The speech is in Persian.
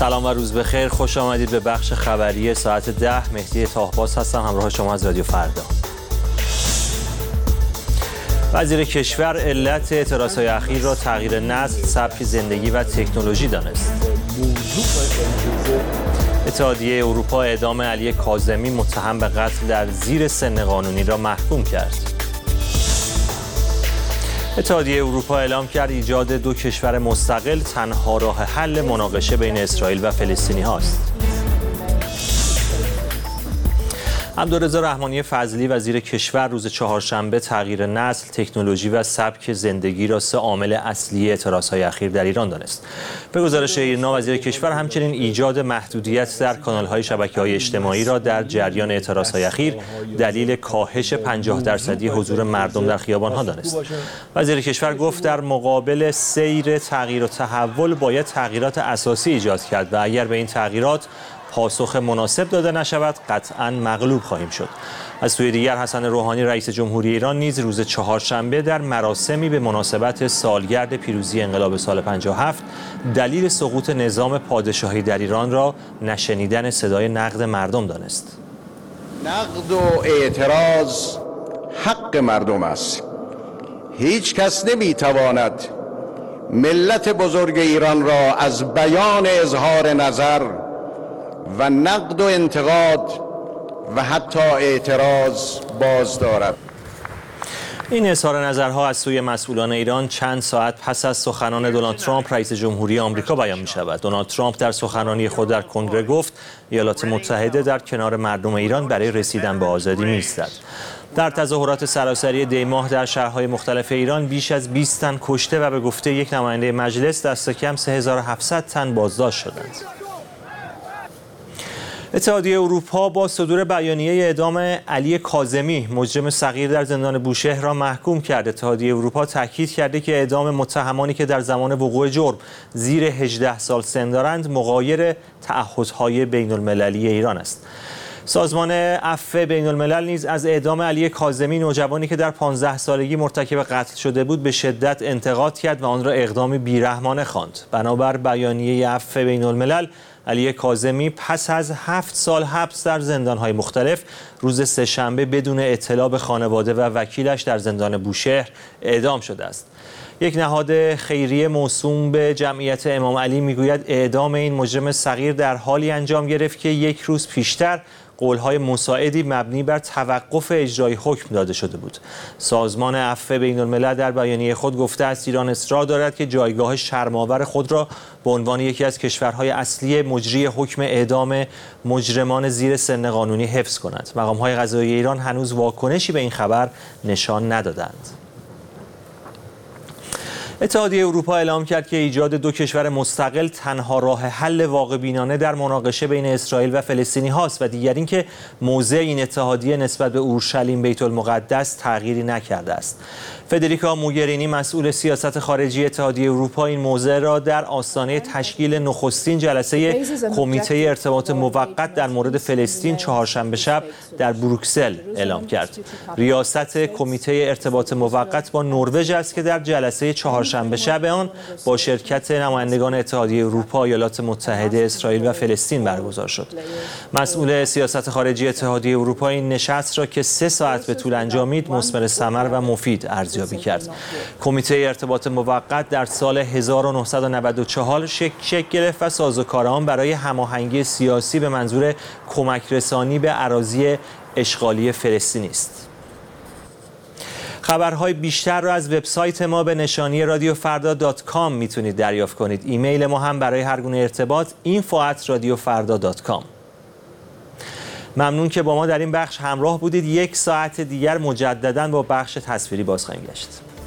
سلام و روز بخیر. خوش آمدید به بخش خبری ساعت 10. مهدی طاهباز هستم، همراه شما از رادیو فردا. وزیر کشور علت اعتراضهای اخیر را تغییر نسل، سبک زندگی و تکنولوژی دانست. اتحادیه اروپا اعدام علی کاظمی متهم به قتل در زیر سن قانونی را محکوم کرد. اتحادیه اروپا اعلام کرد ایجاد دو کشور مستقل تنها راه حل مناقشه بین اسرائیل و فلسطینی هاست. عبدالرضا رحمانی فضلی وزیر کشور روز چهارشنبه تغییر نسل، تکنولوژی و سبک زندگی را سه عامل اصلی اعتراضهای اخیر در ایران دانست. به گزارش ایرنا وزیر کشور همچنین ایجاد محدودیت در کانال‌های شبکه‌های اجتماعی را در جریان اعتراضهای اخیر دلیل کاهش 50% حضور مردم در خیابان‌ها دانست. وزیر کشور گفت در مقابل سیر تغییر و تحول باید تغییرات اساسی ایجاد کرد و اگر به این تغییرات پاسخ مناسب داده نشود قطعاً مغلوب خواهیم شد. از سوی دیگر حسن روحانی رئیس جمهوری ایران نیز روز چهارشنبه در مراسمی به مناسبت سالگرد پیروزی انقلاب سال 57 دلیل سقوط نظام پادشاهی در ایران را نشنیدن صدای نقد مردم دانست. نقد و اعتراض حق مردم است. هیچ کس نمیتواند ملت بزرگ ایران را از بیان اظهار نظر و نقد و انتقاد و حتی اعتراض باز دارد. این اظهار نظرها از سوی مسئولان ایران چند ساعت پس از سخنان دونالد ترامپ رئیس جمهوری آمریکا بیان می شود. دونالد ترامپ در سخنرانی خود در کنگره گفت ایالات متحده در کنار مردم ایران برای رسیدن به آزادی می ایستد. در تظاهرات سراسری دی ماه در شهرهای مختلف ایران بیش از 20 تن کشته و به گفته یک نماینده مجلس دست کم 3700 تن بازداشت شدند. اتحادیه اروپا با صدور بیانیه اعدام علی کاظمی مجرم صغیر در زندان بوشهر را محکوم کرد. اتحادیه اروپا تاکید کرده که اعدام متهمانی که در زمان وقوع جرم زیر 18 سال سن دارند مغایر تعهدهای بین المللی ایران است. سازمان عفو بین الملل نیز از اعدام علی کاظمی نوجوانی که در 15 سالگی مرتکب قتل شده بود به شدت انتقاد کرد و آن را اقدامی بیرحمانه خواند. بنابر بیانیه عفو بین الملل علی کاظمی پس از 7 سال حبس در زندان‌های مختلف روز سه‌شنبه بدون اطلاع به خانواده و وکیلش در زندان بوشهر اعدام شده است. یک نهاد خیریه موسوم به جمعیت امام علی میگوید اعدام این مجرم صغیر در حالی انجام گرفت که یک روز پیشتر قول‌های مساعدی مبنی بر توقف اجرای حکم داده شده بود. سازمان عفو بین الملل در بیانیه خود گفته است ایران اصرار دارد که جایگاه شرم‌آور خود را به عنوان یکی از کشورهای اصلی مجری حکم اعدام مجرمان زیر سن قانونی حفظ کند. مقام‌های قضایی ایران هنوز واکنشی به این خبر نشان ندادند. اتحادیه اروپا اعلام کرد که ایجاد دو کشور مستقل تنها راه حل واقع بینانه در مناقشه بین اسرائیل و فلسطینی هاست و دیگر اینکه موضع این اتحادیه نسبت به اورشلیم بیت المقدس تغییری نکرده است. فدریکا موگرینی مسئول سیاست خارجی اتحادیه اروپا این موضع را در آستانه تشکیل نخستین جلسه کمیته ارتباط موقت در مورد فلسطین چهارشنبه شب در بروکسل اعلام کرد. ریاست کمیته ارتباط موقت با نروژ است که در جلسه چهارشنبه شب آن با شرکت نمایندگان اتحادیه اروپا، ایالات متحده، اسرائیل و فلسطین برگزار شد. مسئول سیاست خارجی اتحادیه اروپا این نشست را که 3 ساعت به طول انجامید مثمر ثمر و مفید ارزیابی کرد. کمیته ارتباط موقت در سال 1994 شکل گرفت و سازوکار آن برای هماهنگی سیاسی به منظور کمک رسانی به اراضی اشغالی فلسطینی است. خبرهای بیشتر را از وبسایت ما به نشانی radiofarda.com میتونید دریافت کنید. ایمیل ما هم برای هر گونه ارتباط info@radiofarda.com. ممنون که با ما در این بخش همراه بودید. 1 ساعت دیگر مجدداً با بخش تصویری باز خواهیم گشت.